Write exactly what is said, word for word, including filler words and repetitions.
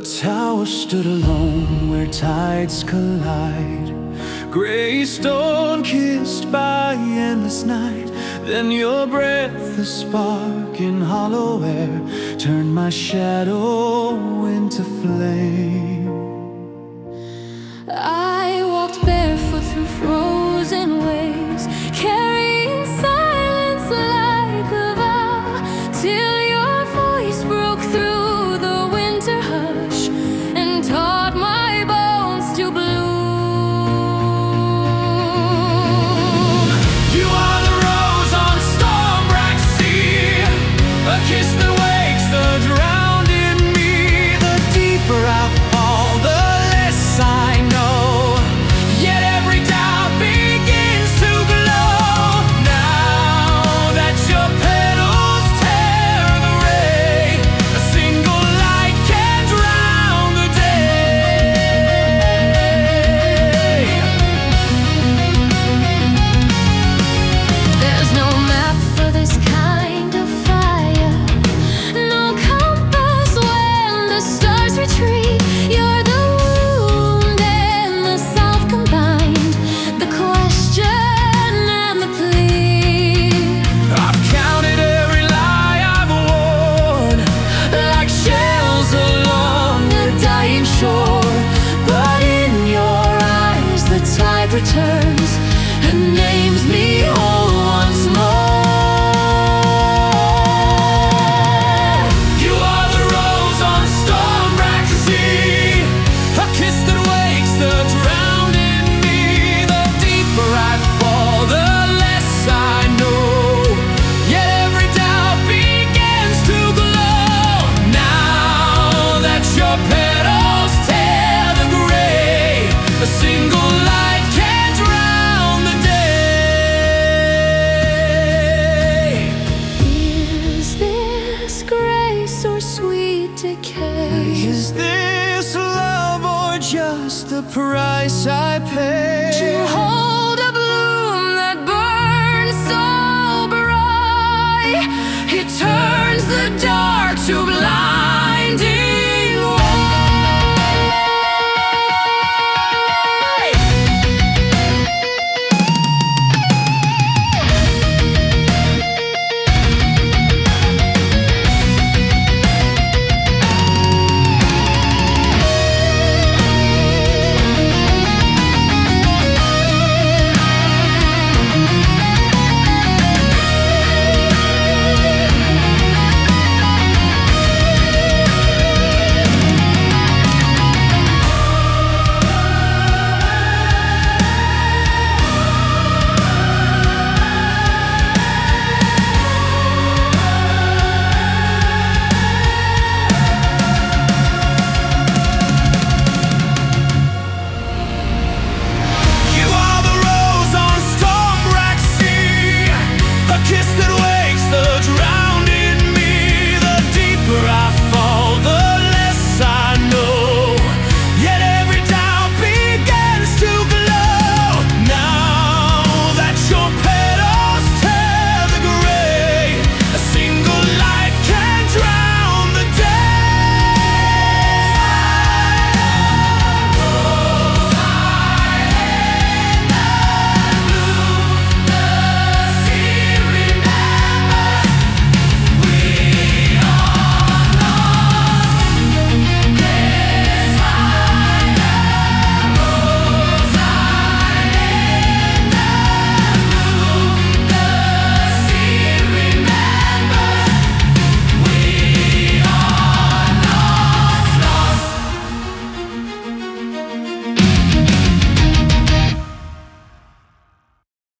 tower stood alone where tides collide, gray stone kissed by endless night. Then your breath, a spark in hollow air, turned my shadow into flame. I walked barefoot through frozen waves, carrying silence like a vow, till your voice broke through the winter hush and taught my bones to bloom. You are the rose on a storm-racked sea, a kiss that wakes the drowned in me. The deeper I fall, the less I know, yet every doubt begins to glow. Now that your petals tear the ray, a single light can drown the day. There's no map for this kind of fire, no compass when the stars retreat. You're the wound and the self combined, the question and the plea. I've counted every lie I've worn, like shells along a dying shore. But in your eyes the tide returns and names me whole once more. You are the rose on a storm-racked sea, a kiss that wakes the drowned in me. The deeper I fall, the less I know, yet every doubt begins to glow. Now that your petals tear the gray, a single light can drown the day. Is this grace or sweet decay? Is this love or just the price I pay?